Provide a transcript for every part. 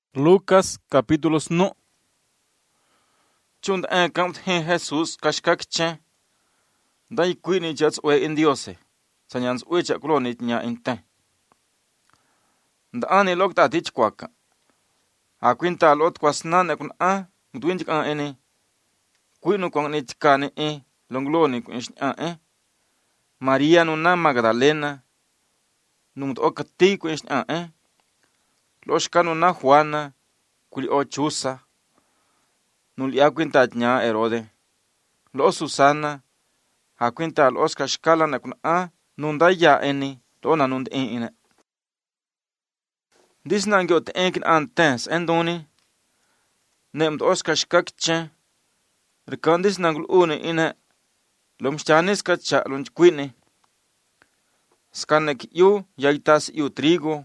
Lucas capítulo 9. Chund kamt hen Jesus kashkak chen. Dai kwini jats we indiose. Sanyans we cha klonit nya inte. Ndani lokta dich kwaka. A kwinta lot kwasnan kun a ngwinjik a ene. Kwinu kwang ni chkane longloni kun a Maria nuna Magdalena. Numt okati kun a Loshkanu na Juana, kuli o chusa, nuli akwinta nya Herode. Lo Susana, akwinta los kashkala na kun nunda ya eni, dona nund ina. Disna ngot enkin antes endoni, nemt os kashkakche, rikandis nangul une ina, lomchanis kacha lunchquine. Skanek yu, yaitas yu trigo,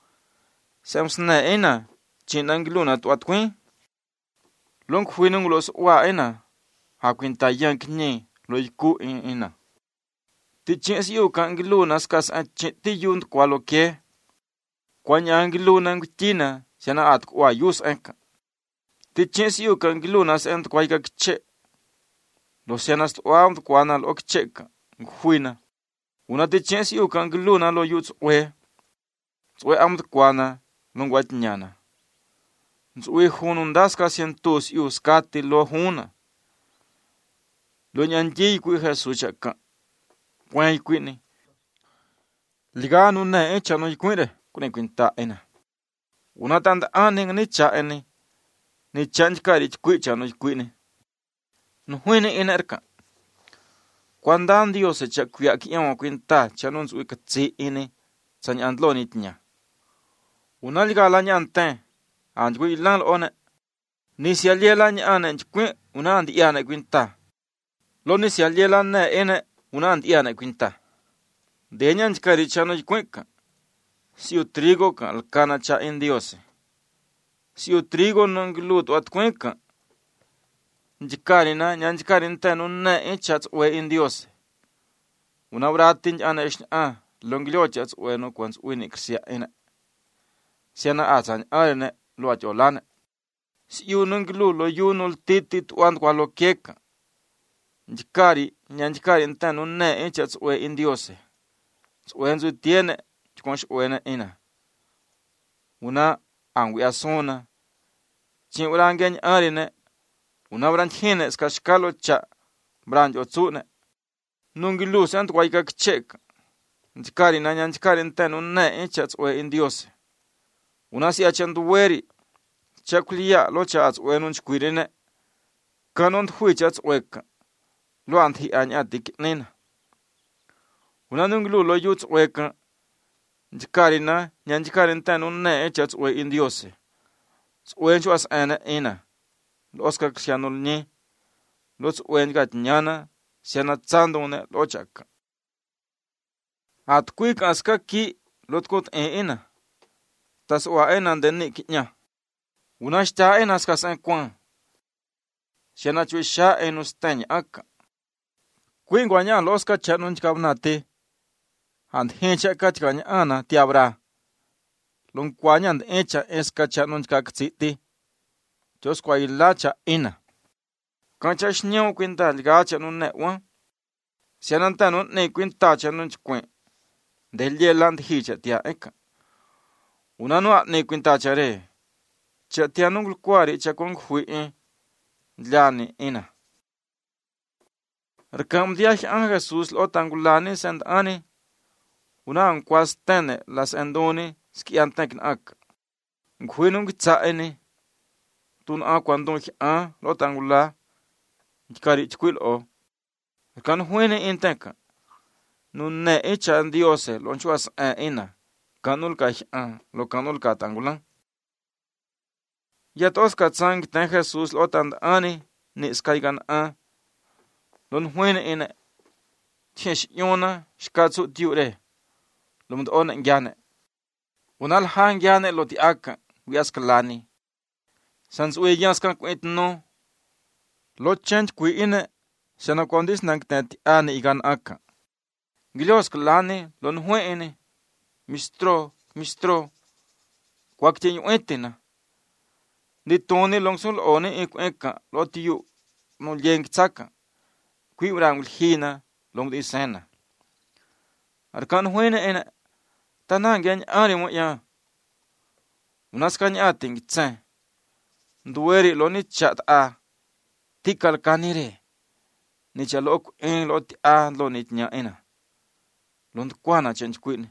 Semsna ena, chinangiluna tuatquin. Long huinung los wa ena, haquinta yankni, lo yiku ina. Tichins yu kangiluna skas ti yunt qualoque. Quanyangiluna ngtina, siana at qua yus enka. Tichins yu kangiluna sent quaikakche. Lo sianas tuamt quana lo kcheka, huina. Una tichins yu kangiluna lo yuts we. Tswe amt quana. Nungwat nyana. Nzui hunundas ka sientus yu skati lo huna. Lo nyanji kui Jesus chaka. Pwai kuini. Liga nuna echa no yikuire. Kune kuinta ena. Una tanda aning ni cha eni. Ni chanjkari chikuicha no yikuine. Nuhuine enerka. Kwandan Dios echa kuya kiyama kuinta chanun zui katsi eni. Sanyandlo nitnya. Una liga la nyante, anjgu ilang one. Nisi aliela nyane njkwe, una andi iane kwinta. Lo nisi aliela ne ene, una andi iane kwinta. Denya njkari chano jkweka. Siu trigo ka alkana cha indiose. Siu trigo nanglut wat kweka. Njkari na nyanjkari nte nunne echats we indiose. Una vratin ane ishna longlio chats we no kwans uini ksia ene. Siana asan arene lo acholane. Si yu nunglu lo yu nul titit wan kwa lo keka. Nyanjikari ntanu ne echa tsue indiose. Tsue nzu tiene chkonsh uene ina. Una angwi asona. Chin urangen arene. Una branjine skashkalo cha branj otsune. Nunglu sant waika kcheka. Njikari na nyanjikari ntanu ne echa tsue indiose. Una si achanduweri, chakulia lo chats wenun chquirine, canon hui chats weka, lo anthi anyatik nina. Una nunglu lo yuts weka, njikarina, nyanjikarin tenun ne chats we indiose, wen chuas ene ina, lo oskar ksianul ni, lo wen gat nyana, siana tsandune lo chaka. At quick aska ki, lo tkot ina. Tas wa ena ndeni kinya. Una shta ena skas en kwan. Siana chui sha enus teny aka. Kuin gwanya loska chanun chkabnate. And hencha kachkanya ana tiabra. Lung kwanya and echa eska chanun chkaksiti. Jos kwa ilacha ina. Kancha shnyo kwinta ligacha nun netwa. Siana tanun ne kwinta chanun chkwen. Delye land hicha tia eka. Una no ne kwinta chare. Cha tianung kwari cha kong hui dlani ina. Rakam diach an Jesus lo tangulani send ani. Una ang kwas tene las endoni ski antekin ak. Nghuinung tsa eni. Tun a kwandong a lo tangula. Nkari chkwil o. Kan huine inteka. Nun ne echa diose lo nchuas ina. Kanul ka lo kanul ka tangulan. Yatos ka tsang ten Jesus lo tand ani ni skaigan lon huine ine. Tiesh yona shkatsu diure. Lumd on ngyane. Unal hang gyane lo ti aka wiaskalani. Sans ue yanskan kwit no. Lo change kwi ine. Sana kondis nang tent ani igan aka. Gilos kalani lon huine. Mistro, kwak chen yuetina. Ni toni long sul one eka lo tiu no yeng tsaka. Kui urang hina long di sena. Arkan huene ena tanang gen ari mo ya. Unas kanya ating tsen. Nduweri lo ni chat a tikal kanire. Ni chalok en lo ti a lo ni nya ena. Lond kwana chen kwini.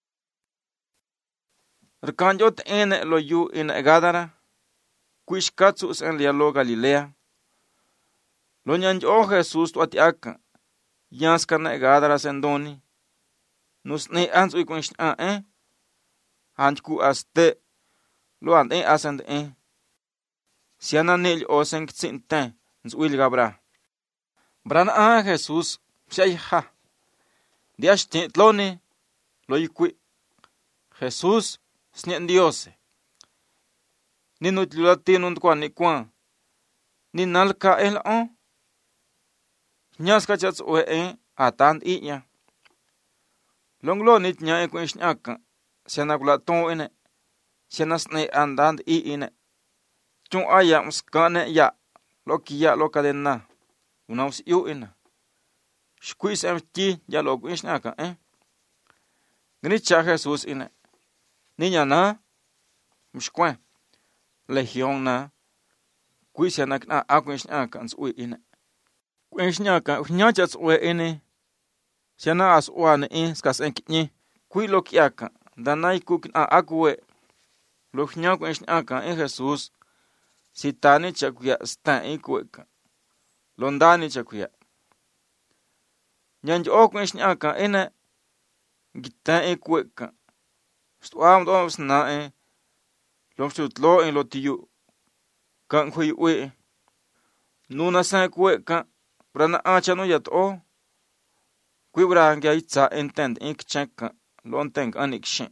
Arkan jot ene lo yu in Gadara. Kuish katsus en lialo Galilea. Lo nyan jo Jesus tu ati aka. Yans kana Gadara sendoni. Nus ne ans ui kunsh Hanj ku aste. Lo and asend Siana nil o sen kitsin ten. Nzuil gabra. Bran Jesus. Pshay ha. Diash tloni. Lo yukui. Jesus. Snien Diose. Ni nutlulati nundkwan ni kwan. Ni nalka el on. Nyaska chats oe atand iya. Longlo nit nya kwen shnyaka. Siana kula ton ene. Siana sne andand ine. Chung aya mskane ya. Loki ya loka denna. Unaus yu ina. Shkuis emti ya lo kwen shnaka Gnicha Jesus ine. Niña na. Mshkwen. Legion na. Kuis ya na akwen shnaka nsui ine. Kwen shnaka nyachats oe ene. Siana as oane skas enkitnye. Kui lok yaka. Danai kuk akwe. Lok nyakwen shnaka Jesus. Sitani chakuya stan ikweka. Londani chakuya. Nyanj okwen shnaka ene. Gitan ikweka. Stuam dom sna Lomstut lo en lo tiyu. Kan khui we. Nuna san kweka. Brana achano yat o. Kwibra nga itza entend ikchenka. Lonteng anikshin.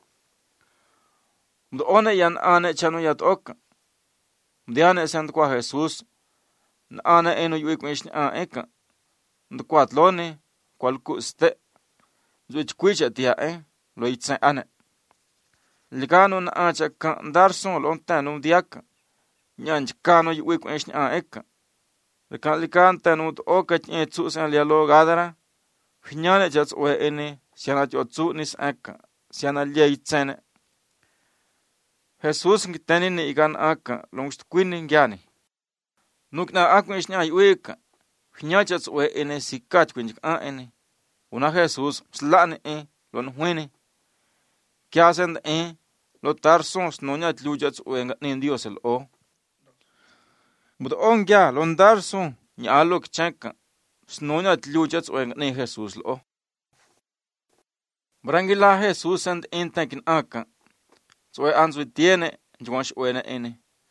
Mdo one yan ane chano yat oka. Mdiane send kwa Jesus. Na ane eno yu ikwishni eka. Mdkwat lone. Kwalku ste. Zwich kwicha tia lo itza ane. Ligano na acha ka ndarson lontano diaka. Nyanj kano yu ikwishni eka. Likan tenu to oka tsu san lialo Gadara. Hinyane jats oe ene. Siana jotsu nis eka. Siana lia itzene. Jesus ngitani ni igan aka. Longst kwini ngyani. Nukna akwishni yu eka. Hinyane jats oe ene sikach kwinjik ene. Una Jesus slane lon huene. Kya send lo tar sons nonya tlujats oe ngatin Dios el o. Mudo ongya lon dar son nyalo kchenka. Snonya tlujats oe ngatin Jesus lo. Brangila Jesus send tenkin aka. Soe anzu tiene njwansh oe ene.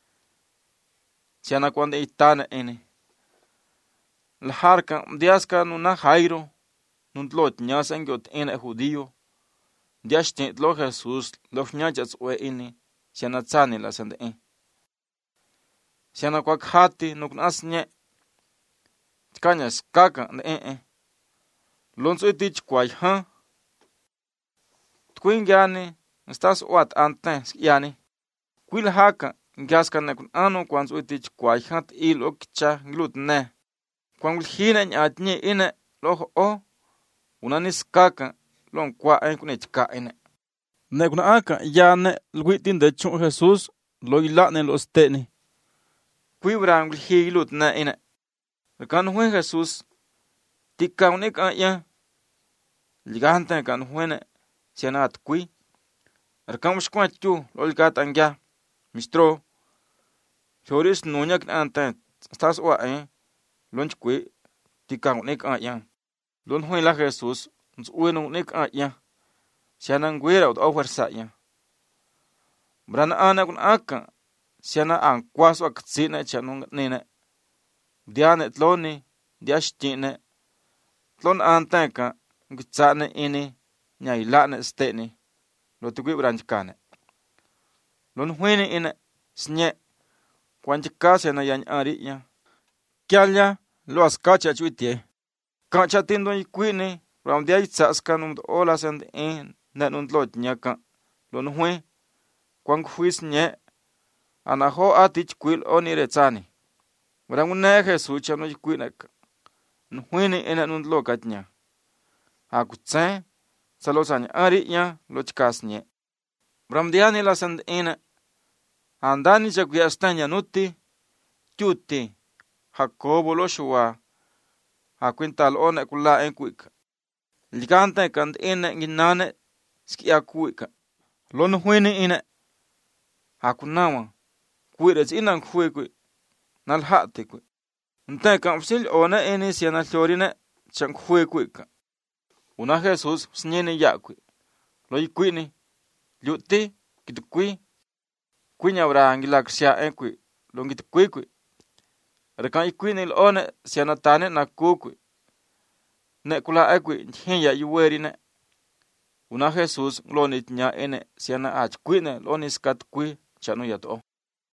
Siana kwande itane ene. Laharka mdiaska nuna Jairo. Nuntlot nyasan gyot ene judío. Diashtin lo Jesus lo nyachats oe ene. Siana tsani la sende Siana kwak hati nuk nasnye. Tkanya skaka de Lonso itich kway ha. Tkwin gyani. Stas oat anten yani. Kwil haka. Ngyaska nekun ano kwanso itich kway hat il okcha glut ne. Kwan wilhina nyatnye ine loho o. Unanis kaka lon kwa kunich ka ine. Nekuna aka yane lwitin de chun Jesus lo ilane lo steni. Kwibran wilhilut na ine. Kan huen Jesus tika unik ya. Ligante kan huene sianat kwi. Arkam shkwachu lo ligatan ya. Mistro. Choris nonyak anten stas wa lonch kwi tika unik ya. Lon huen la Jesus ueno unik ya. Siana ngwera o fuerza ya. Brana ana kun aka. Siana an kwaso aktsina chanung nene. Diane tloni. Diashtine. Tlon antenka. Ngitsane ini. Nyailane steni. Lo tukwi branchkane. Lon huene ine. Snye. Kwanchika siana yan ari ya. Kyalya. Lo askacha chuitie. Kancha tindo yikwini. Ram dia itsaska num ola send na nun lot nyaka. Lon hue. Kwang huis nye. anaho atich kwil oni retsani. Brangune Jesús chano kwinaka. Nhwini ina nundlo katnya. Akutsen salosanya arinya lochkasnye. Bramdiani la sand ina. Andani chakuya stanya nuti. Tuti. Jacobo lo shua. Akwintal ona kula enkwika. Likante kand ina nginane skia kwika. Lo nhwini ina. Akunawa. Kwirets ina kwikwi. Nalhati kwi. Nte kamsil ona eni siana hlorina chankhuekwika. Una Jesús snyeni yakwi. Lo yikwini. Lyuti kitukwi. Kwinya bra ngilaksia enkwi. Lo ngitukwikwi. Rekan yikwini lone siana tane na kukwi. Ne kula ekwi nhiya yuwerine. Una Jesús lo nitnya ene siana achkwine lo niskat kwi chanu yato.